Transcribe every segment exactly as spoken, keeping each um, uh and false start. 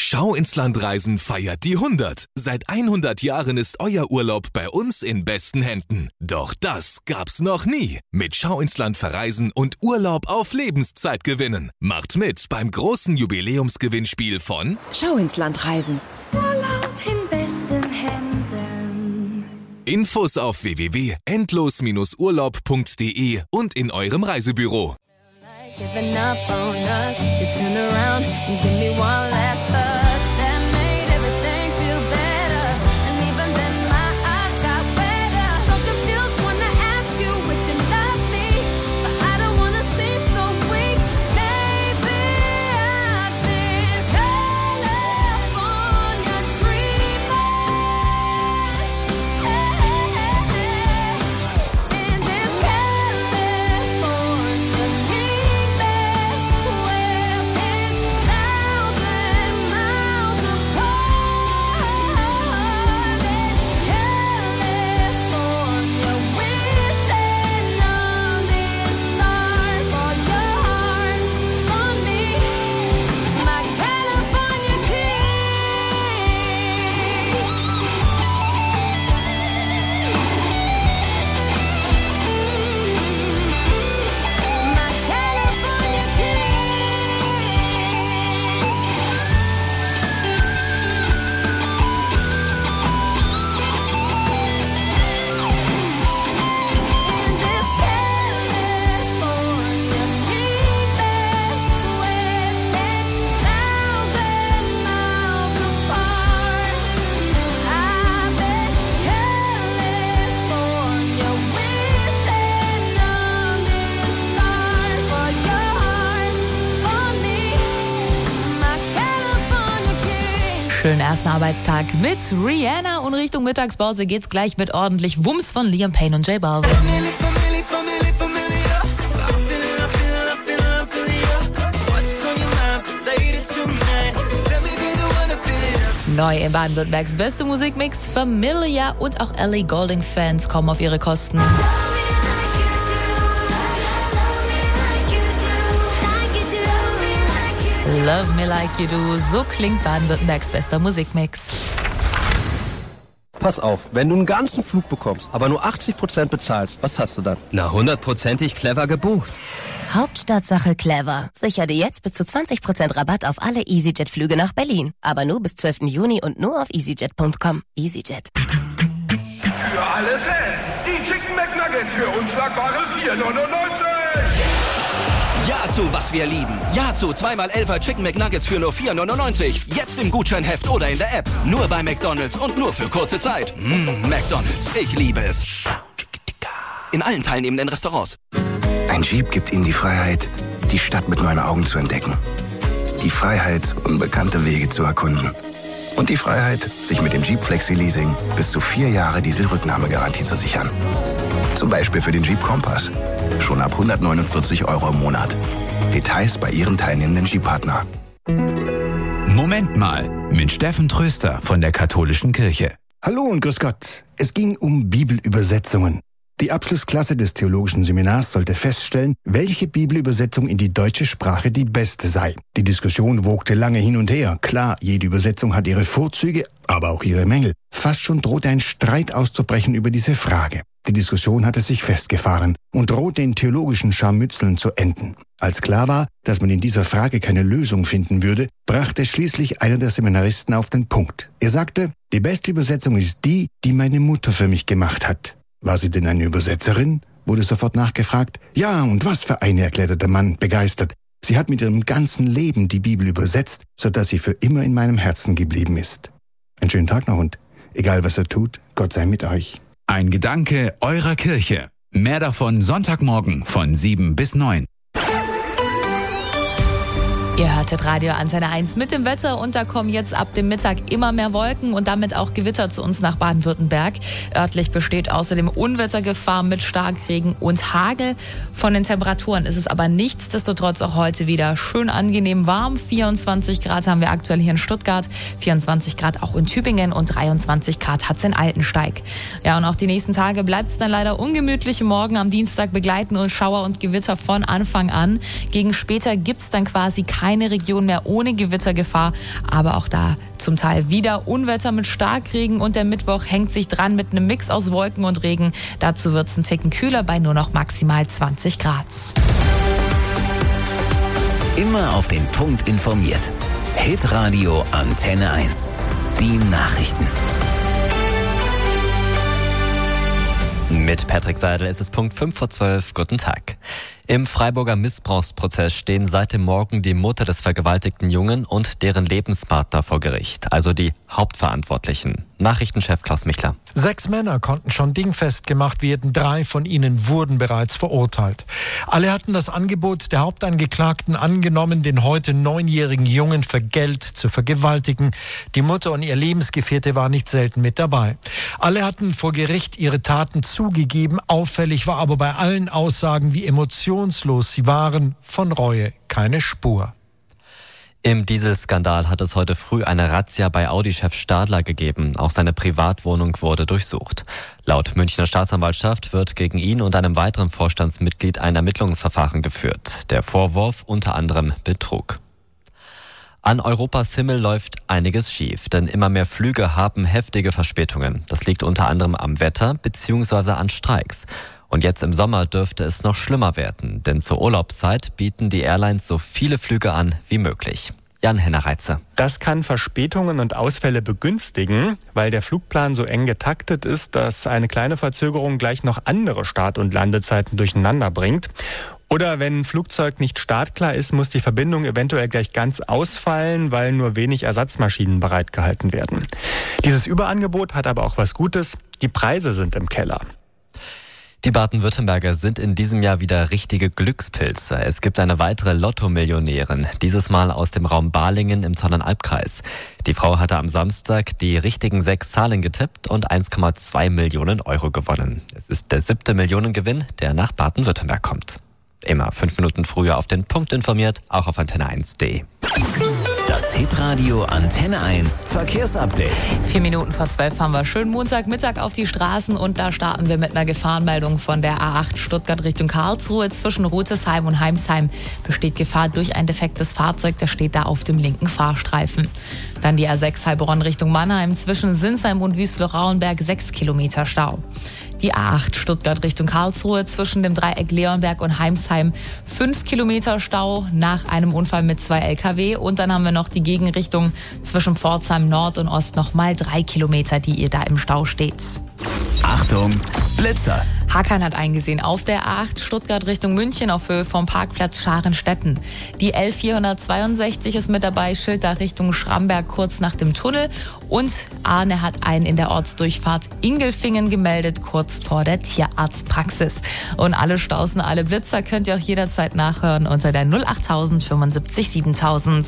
Schau ins Land Reisen feiert die hundert. Seit hundert Jahren ist euer Urlaub bei uns in besten Händen. Doch das gab's noch nie. Mit Schau ins Land verreisen und Urlaub auf Lebenszeit gewinnen. Macht mit beim großen Jubiläumsgewinnspiel von Schau ins Land reisen. Urlaub in besten Händen. Infos auf w w w punkt endlos Bindestrich urlaub punkt d e und in eurem Reisebüro. Giving up on us, you turn around and give me one last touch. That made everything feel better, and even then my eyes got wetter. So confused when I ask you if you love me, but I don't wanna seem so weak. Maybe I've been California dreaming. Hey, hey, hey. In this California dream. Schönen ersten Arbeitstag mit Rihanna und Richtung Mittagspause geht's gleich mit ordentlich Wumms von Liam Payne und J Balvin. Neu in Baden-Württembergs beste Musikmix, Familia und auch Ellie Goulding-Fans kommen auf ihre Kosten. Love Me Like You Do, so klingt Baden-Württembergs bester Musikmix. Pass auf, wenn du einen ganzen Flug bekommst, aber nur achtzig Prozent bezahlst, was hast du dann? Na, hundertprozentig clever gebucht. Hauptstadtsache clever. Sichere dir jetzt bis zu zwanzig Prozent Rabatt auf alle EasyJet-Flüge nach Berlin. Aber nur bis zwölften Juni und nur auf easyjet punkt com. EasyJet. Für alle Fans, die Chicken McNuggets für unschlagbare vier neunundneunzig. Ja zu was wir lieben. Ja zu zweimal Elfer Chicken McNuggets für nur vier neunundneunzig. Jetzt im Gutscheinheft oder in der App. Nur bei McDonald's und nur für kurze Zeit. Mmh, McDonald's, ich liebe es. In allen teilnehmenden Restaurants. Ein Jeep gibt Ihnen die Freiheit, die Stadt mit neuen Augen zu entdecken. Die Freiheit, unbekannte Wege zu erkunden. Und die Freiheit, sich mit dem Jeep Flexi Leasing bis zu vier Jahre Dieselrücknahmegarantie zu sichern. Zum Beispiel für den Jeep Compass. Schon ab hundertneunundvierzig Euro im Monat. Details bei Ihrem teilnehmenden Jeep-Partner. Moment mal, mit Steffen Tröster von der Katholischen Kirche. Hallo und grüß Gott. Es ging um Bibelübersetzungen. Die Abschlussklasse des Theologischen Seminars sollte feststellen, welche Bibelübersetzung in die deutsche Sprache die beste sei. Die Diskussion wogte lange hin und her. Klar, jede Übersetzung hat ihre Vorzüge, aber auch ihre Mängel. Fast schon drohte ein Streit auszubrechen über diese Frage. Die Diskussion hatte sich festgefahren und drohte in theologischen Scharmützeln zu enden. Als klar war, dass man in dieser Frage keine Lösung finden würde, brachte schließlich einer der Seminaristen auf den Punkt. Er sagte, die beste Übersetzung ist die, die meine Mutter für mich gemacht hat. War sie denn eine Übersetzerin? Wurde sofort nachgefragt. Ja, und was für eine, erklärte der Mann begeistert. Sie hat mit ihrem ganzen Leben die Bibel übersetzt, sodass sie für immer in meinem Herzen geblieben ist. Einen schönen Tag noch und egal was er tut, Gott sei mit euch. Ein Gedanke eurer Kirche. Mehr davon Sonntagmorgen von sieben bis neun. Ihr hörtet Radio Antenne eins mit dem Wetter und da kommen jetzt ab dem Mittag immer mehr Wolken und damit auch Gewitter zu uns nach Baden-Württemberg. Örtlich besteht außerdem Unwettergefahr mit Starkregen und Hagel. Von den Temperaturen ist es aber nichtsdestotrotz auch heute wieder schön angenehm warm. vierundzwanzig Grad haben wir aktuell hier in Stuttgart, vierundzwanzig Grad auch in Tübingen und dreiundzwanzig Grad hat es in Altensteig. Ja, und auch die nächsten Tage bleibt es dann leider ungemütlich. Morgen am Dienstag begleiten uns Schauer und Gewitter von Anfang an. Gegen später gibt es dann quasi keine keine Region mehr ohne Gewittergefahr, aber auch da zum Teil wieder Unwetter mit Starkregen und der Mittwoch hängt sich dran mit einem Mix aus Wolken und Regen. Dazu wird es ein Ticken kühler bei nur noch maximal zwanzig Grad. Immer auf den Punkt informiert. Hitradio Antenne eins. Die Nachrichten. Mit Patrick Seidel ist es Punkt fünf vor zwölf. Guten Tag. Im Freiburger Missbrauchsprozess stehen seit dem Morgen die Mutter des vergewaltigten Jungen und deren Lebenspartner vor Gericht, also die Hauptverantwortlichen. Nachrichtenchef Klaus Michler. Sechs Männer konnten schon dingfest gemacht werden, drei von ihnen wurden bereits verurteilt. Alle hatten das Angebot der Hauptangeklagten angenommen, den heute neunjährigen Jungen für Geld zu vergewaltigen. Die Mutter und ihr Lebensgefährte waren nicht selten mit dabei. Alle hatten vor Gericht ihre Taten zugegeben. Auffällig war aber bei allen Aussagen, wie emotionslos sie waren, von Reue keine Spur. Im Dieselskandal hat es heute früh eine Razzia bei Audi-Chef Stadler gegeben. Auch seine Privatwohnung wurde durchsucht. Laut Münchner Staatsanwaltschaft wird gegen ihn und einem weiteren Vorstandsmitglied ein Ermittlungsverfahren geführt. Der Vorwurf unter anderem Betrug. An Europas Himmel läuft einiges schief, denn immer mehr Flüge haben heftige Verspätungen. Das liegt unter anderem am Wetter bzw. an Streiks. Und jetzt im Sommer dürfte es noch schlimmer werden, denn zur Urlaubszeit bieten die Airlines so viele Flüge an wie möglich. Jan-Henner Reitze. Das kann Verspätungen und Ausfälle begünstigen, weil der Flugplan so eng getaktet ist, dass eine kleine Verzögerung gleich noch andere Start- und Landezeiten durcheinander bringt. Oder wenn ein Flugzeug nicht startklar ist, muss die Verbindung eventuell gleich ganz ausfallen, weil nur wenig Ersatzmaschinen bereitgehalten werden. Dieses Überangebot hat aber auch was Gutes. Die Preise sind im Keller. Die Baden-Württemberger sind in diesem Jahr wieder richtige Glückspilze. Es gibt eine weitere Lotto-Millionärin, dieses Mal aus dem Raum Balingen im Tonnenalbkreis. Die Frau hatte am Samstag die richtigen sechs Zahlen getippt und eins Komma zwei Millionen Euro gewonnen. Es ist der siebte Millionengewinn, der nach Baden-Württemberg kommt. Immer fünf Minuten früher auf den Punkt informiert, auch auf antenne eins punkt de. Das Hitradio Antenne eins Verkehrsupdate. Vier Minuten vor zwölf haben wir schönen Montagmittag auf die Straßen und da starten wir mit einer Gefahrenmeldung von der A acht Stuttgart Richtung Karlsruhe. Zwischen Rutesheim und Heimsheim besteht Gefahr durch ein defektes Fahrzeug, das steht da auf dem linken Fahrstreifen. Dann die A sechs Heilbronn Richtung Mannheim, zwischen Sinsheim und Wüstloch-Rauenberg sechs Kilometer Stau. Die A acht Stuttgart Richtung Karlsruhe, zwischen dem Dreieck Leonberg und Heimsheim fünf Kilometer Stau nach einem Unfall mit zwei L K W. Und dann haben wir noch die Gegenrichtung zwischen Pforzheim Nord und Ost nochmal drei Kilometer, die ihr da im Stau steht. Achtung, Blitzer! Hakan hat eingesehen auf der A acht Stuttgart Richtung München auf Höhe vom Parkplatz Scharenstetten. Die L vierhundertzweiundsechzig ist mit dabei, Schilder Richtung Schramberg kurz nach dem Tunnel. Und Arne hat einen in der Ortsdurchfahrt Ingelfingen gemeldet, kurz vor der Tierarztpraxis. Und alle Staus und alle Blitzer könnt ihr auch jederzeit nachhören unter der null achttausend fünfundsiebzig siebentausend.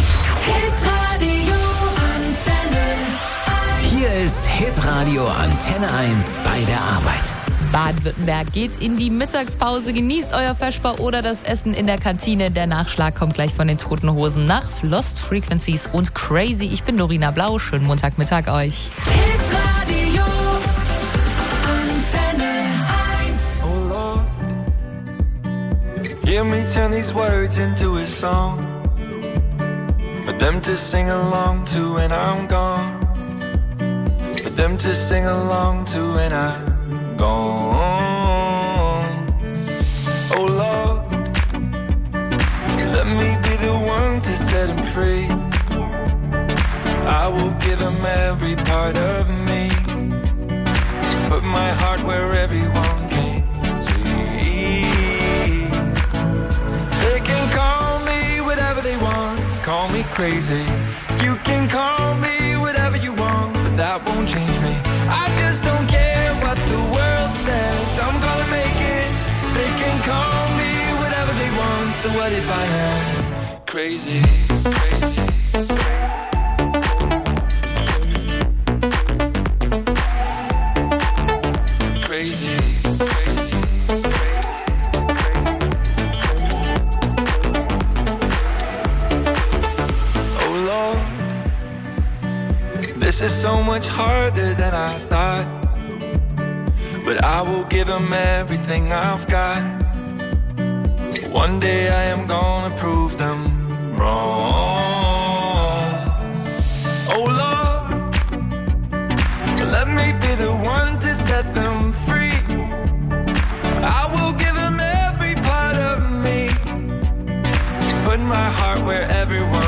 Hier ist Hitradio Antenne eins bei der Arbeit. Baden-Württemberg geht in die Mittagspause, genießt euer Vesper oder das Essen in der Kantine. Der Nachschlag kommt gleich von den Toten Hosen nach Lost Frequencies und Crazy. Ich bin Norina Blau, schönen Montagmittag euch. Hitradio Antenne eins. Oh Lord, hear me turn these words into a song for them to sing along to when I'm gone, for them to sing along to when I'm gone. Oh Lord, let me be the one to set him free. I will give him every part of me, put my heart where everyone can see. They can call me whatever they want, call me crazy. You can call me whatever you want, but that won't change me. I just don't care what the world says, I'm gonna make it. They can call me whatever they want, so what if I am crazy, crazy? Crazy, crazy. Oh Lord, this is so much harder than I thought, but I will give him everything I've got. One day I am gonna prove them wrong. Oh Lord, let me be the one to set them free. I will give them every part of me. Put my heart where everyone